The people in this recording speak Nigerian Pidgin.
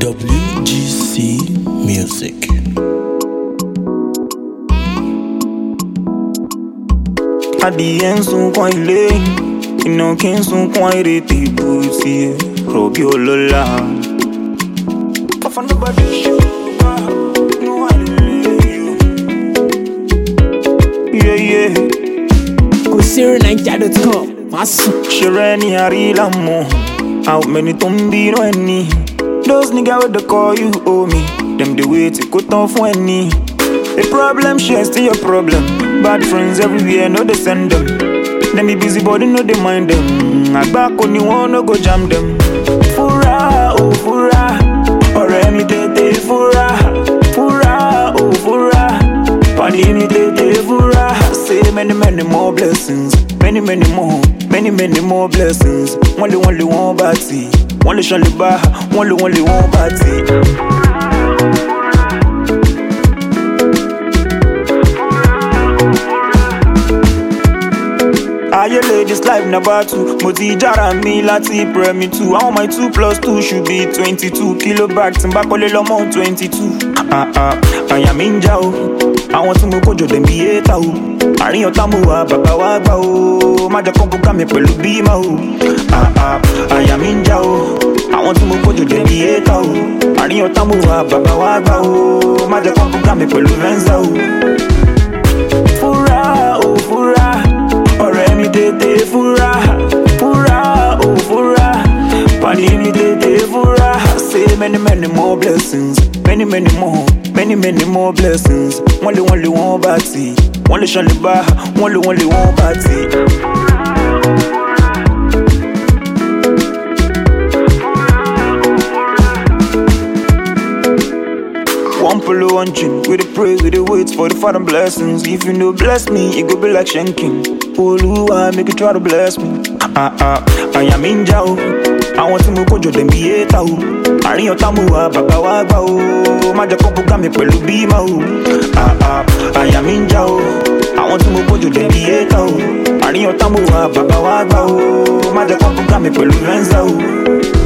WGC Music. Adìyẹ sunkún ilé, iná kí n sunkún àìrètí bó tiẹ̀ rọ̀bì ọlọ́lá. Go SiriNiger.com. Ṣeré ní àrílà mọ̀, àwọn mẹ́ni tó ń bínú ẹni. Those niggas wey dey call you homie, dem dey wait kó tán fún ẹni. A problem share still your problem. Bad friends everywhere, no dey send them. Dem be busy body, no dey mind them. Àgbákò ni wọ́n no go jam them. Fura o fura, ọ̀rẹ́ mi tètè fura. Fura o fura, pàdé mi tètè fura. Say many more blessings, many more blessings. Wọ́n lè wọ́n bá tì, wọ́n lè ṣan lè bá, wọ́n lè wọ́n bá tì. Ayé lè this life na battle. Mo ti jára mi láti premi 2. Àwọn my 2+2 should be 22 kiloback tí n bá kọ́lé lọ́mọ 22. Àyà mi ń já o, àwọn tí mo kójọ dẹ̀ bí éta o. Àárín ọ̀tá mo wà bàbá wa gbà o. Má jẹ́ kó bùkà mi pẹ̀lú bímọ o. Àyà mi ń já o, àwọn tí mo kójọ dẹ̀ bí éta o. Àárín ọ̀tá mo wà bàbá wa gbà o. Má jẹ́ kó bùkà mi pẹ̀lú venza o. Fura o fura, ọ̀rẹ́ mi tètè fura. Fura o fura, pàdé mi tètè fura. Say many more blessings, many more blessings. Wọ́n lè wọ́n bá tì, wọ́n lè ṣan lè bá, wọ́n lè wọ́n bá tì. One polo, one chin. We dey pray, we dey wait for the Father blessings. If you no bless me, it go be like shanking. Oluwa, make you try to bless me. Àyà mi ń já o, àwọn tí mo kójọ dẹ̀ bí éta o. Àárín ọ̀tá mo wà bàbá wa gbà o. Má jẹ́ kó bùkà mi pẹ̀lú bímọ o. Àyà mi ń já o, àwọn tí mo kójọ dẹ̀ bí éta o. Àárín ọ̀tá mo wà bàbá wa gbà o. Má jẹ́ kó bùkà mi pẹ̀lú venza o.